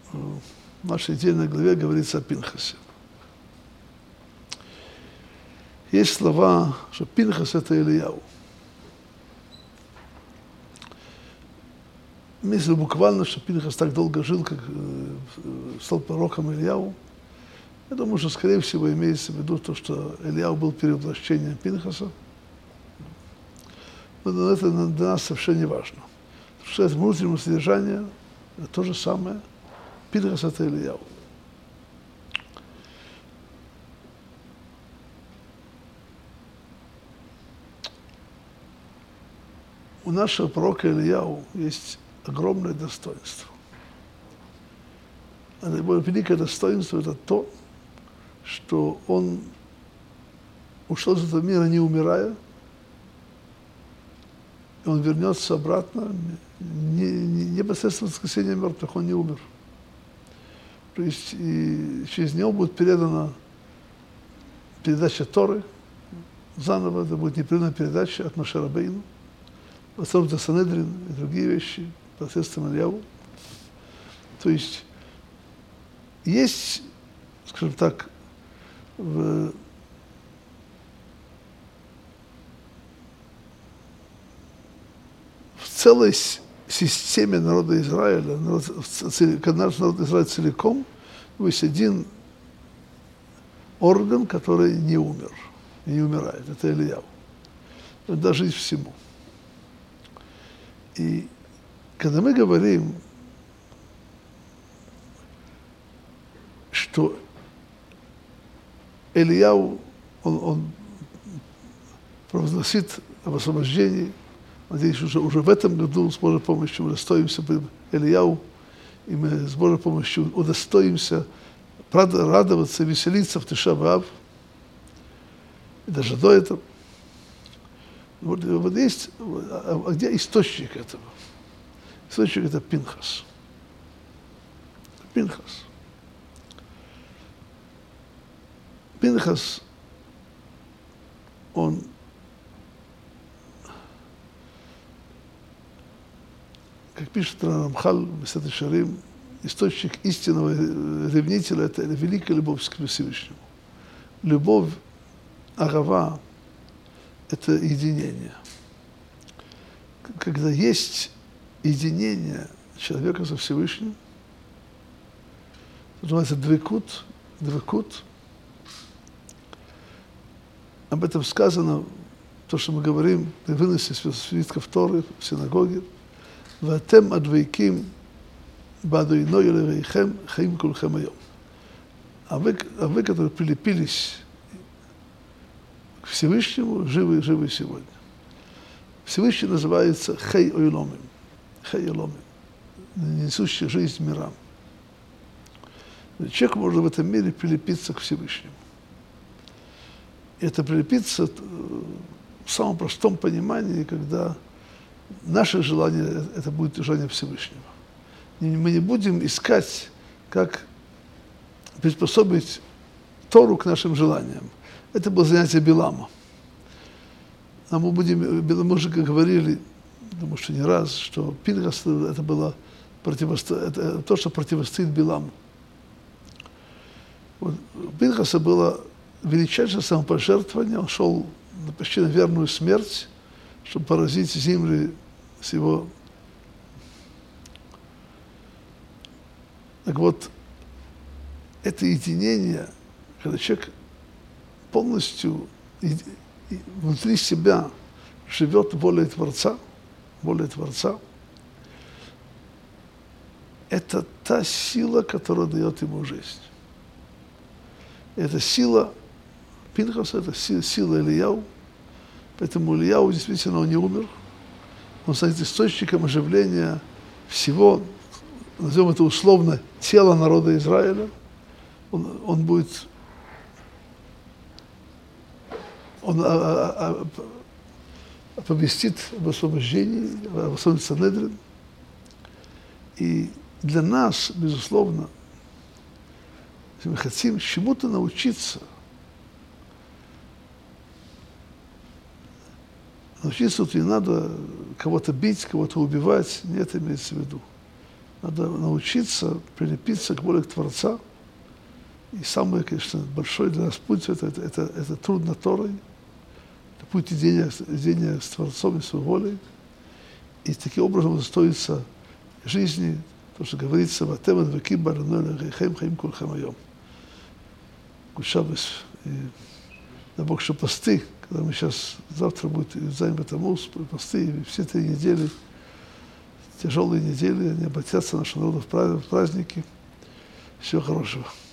в нашей недельной главе говорится о Пинхасе. Есть слова, что Пинхас – это Ильяу. Если буквально, что Пинхас так долго жил, как стал пророком Ильяу, я думаю, что, скорее всего, имеется в виду то, что Ильяу был перевоплощением Пинхаса. Но это для нас совершенно не важно. Потому что это внутреннее содержание, это то же самое. Пинхас – это Ильяу. У нашего пророка Ильяу есть огромное достоинство. Это его великое достоинство – это то, что он ушел из этого мира, не умирая, и он вернется обратно, непосредственно в воскресенье мертвых, он не умер. То есть и через него будет передана передача Торы, заново это будет непрерывная передача от Моше Рабейну, посредством Санедрин и другие вещи, посредством Ильяу. То есть, скажем так, в целой системе народа Израиля, народ Израиля целиком, есть один орган, который не умер, не умирает. Это Ильяу. Он даст жизнь всему. И когда мы говорим, что Ильяу, он провозгласит об освобождении, надеюсь, уже в этом году с Божьей помощью мы удостоимся Ильяу, и мы с Божьей помощью удостоимся радоваться, веселиться в Тиша б'Ав, и даже до этого. Вот есть, а где источник этого? Источник – это Пинхас. Пинхас. Пинхас, он как пишет Рамхаль в Месилат Йешарим, источник истинного ревнителя – это великая любовь к Всевышнему. Любовь, агава – это единение. Когда есть единение человека со Всевышним, это называется двекут. Об этом сказано, то, что мы говорим, при выносе свитков Торы в синагоге. «Ватем адвейким бадуиной элевейхем хаим кулхем айом». А вы, которые прилепились к Всевышнему, живы сегодня. Всевышний называется Хей Ойломим, несущий жизнь мирам. Человек может в этом мире прилепиться к Всевышнему. И это прилепиться в самом простом понимании, когда наше желание – это будет желание Всевышнего. Мы не будем искать, как приспособить Тору к нашим желаниям. Это было занятие Билама. А мы уже говорили, думаю, что не раз, что Пинхас – это было это то, что противостоит Биламу. Вот, у Пинхаса было величайшее самопожертвование, он шел почти на верную смерть, чтобы поразить земли с его... Так вот, это единение, когда человек полностью внутри себя живет волей Творца, это та сила, которая дает ему жизнь. Это сила Пинхаса, это сила Ильяу. Поэтому Ильяу действительно он не умер. Он станет источником оживления всего, назовем это условно, тела народа Израиля. Он будет... Он оповестит об освобождении, об освобождении Санедрин. И для нас, безусловно, если мы хотим чему-то научиться, тут не надо кого-то бить, кого-то убивать, не это имеется в виду. Надо научиться прилепиться к воле Творца. И самый, конечно, большой для нас путь это труд над Торой, это путь единения с Творцом и с его волей. И таким образом достоится жизни, то, что говорится, «Ватем адвеким баранойна гейхем хаим кулхем айом». Кушабес. И дай Бог, что посты, когда мы сейчас, завтра будет Зайн Бетамуз, посты, и все 3 недели, тяжелые недели, они обратятся нашего народа в праздники. Всего хорошего.